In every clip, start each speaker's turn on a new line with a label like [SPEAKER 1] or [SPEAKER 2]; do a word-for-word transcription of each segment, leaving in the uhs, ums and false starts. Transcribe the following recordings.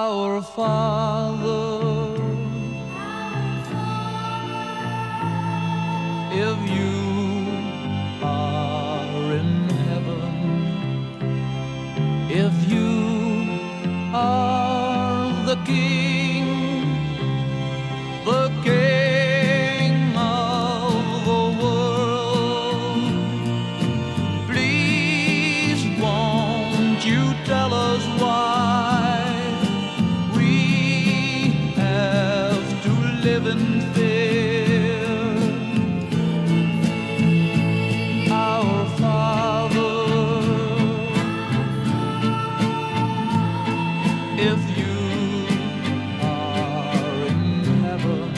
[SPEAKER 1] Our Father, if you are in heaven, if you are the King, the King of the world, please won't you tell us why we have to live in fear? Our Father, if you are in heaven,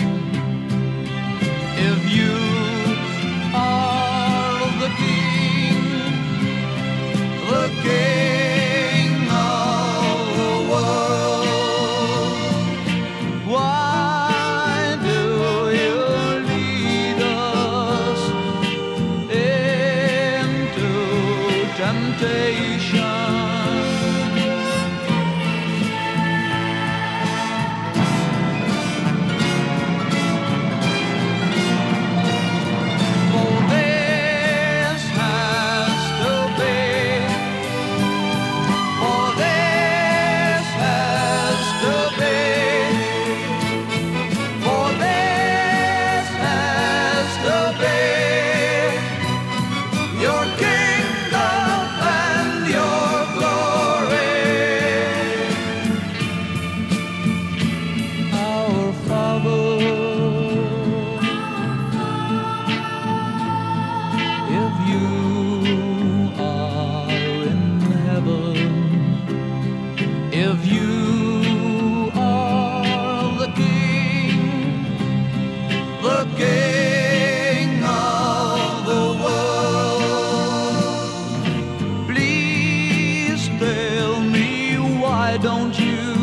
[SPEAKER 1] if you are the King, the King of the world, why do you lead us into temptation? For this has to be, for this has to be, for this has to be your kingdom and your glory. Our Father, if you are in heaven, if you are the King, the King of the world, please tell me, why don't you